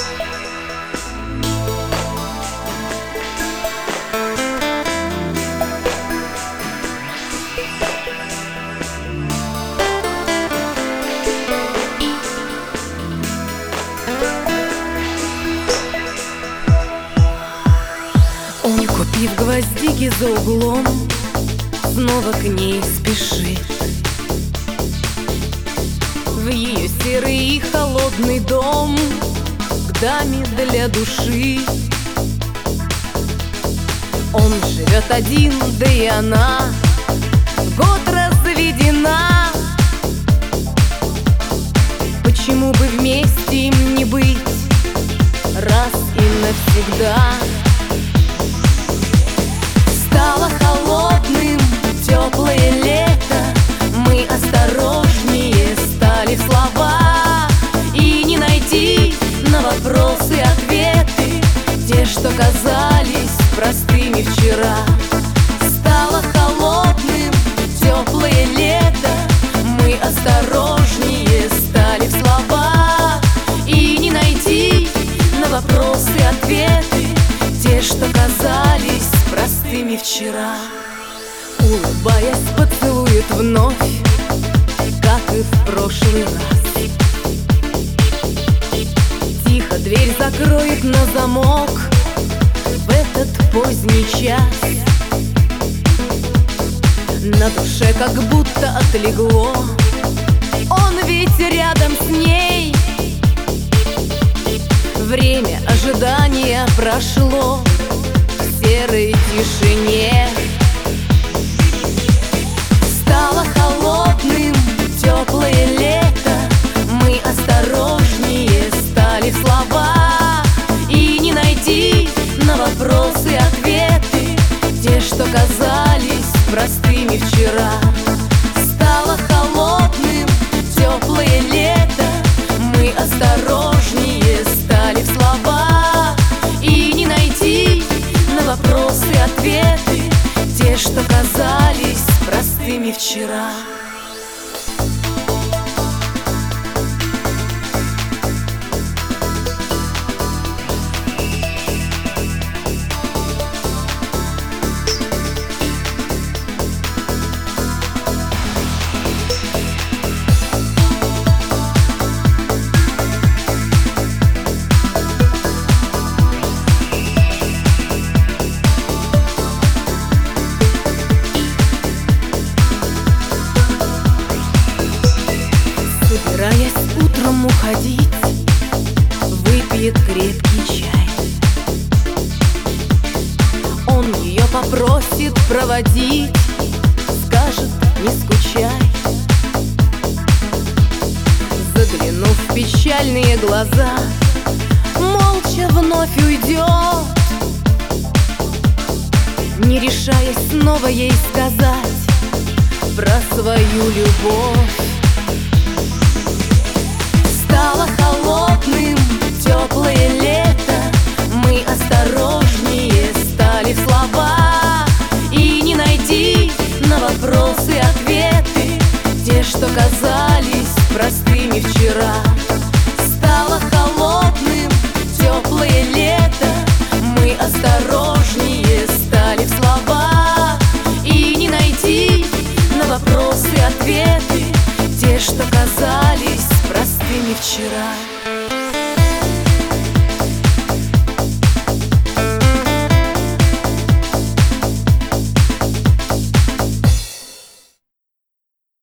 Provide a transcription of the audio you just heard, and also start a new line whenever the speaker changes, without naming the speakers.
Он, купив гвоздики за углом, снова к ней спешит в ее серый и холодный дом, к даме для души. Он живет один, да и она в год разведена. Почему бы вместе им не быть раз и навсегда? Стало холодным теплое лето, мы осторожнее стали в слова, и не найти на вопросы ответы, те, что казались простыми вчера. Стало холодным теплое лето, мы осторожнее стали в слова, и не найти на вопросы ответы, те, что казались простыми вчера. Улыбаясь, поцелует вновь, как и в прошлый раз. Тихо дверь закроет на замок в этот поздний час. На душе как будто отлегло, он ведь рядом с ней. Время ожидания прошло в серой тишине. Стало холодным теплое лето, мы осторожнее стали в слова, и не найти на вопросы ответы, те, что казались простыми вчера. Стало холодным теплое лето, мы осторожнее стали в слова, и не найти на вопросы ответы, те, что казались простыми вчера. Собираясь утром уходить, выпьет крепкий чай. Он ее попросит проводить, скажет: не скучай. Заглянув в печальные глаза, молча вновь уйдет, не решаясь снова ей сказать про свою любовь. Стало холодным теплое лето, мы осторожнее стали в слова, и не найти на вопросы ответы, те, что казались простыми вчера. Стало холодным теплое лето, мы осторожнее стали в слова, и не найти на вопросы ответы, те, что казались простыми вчера.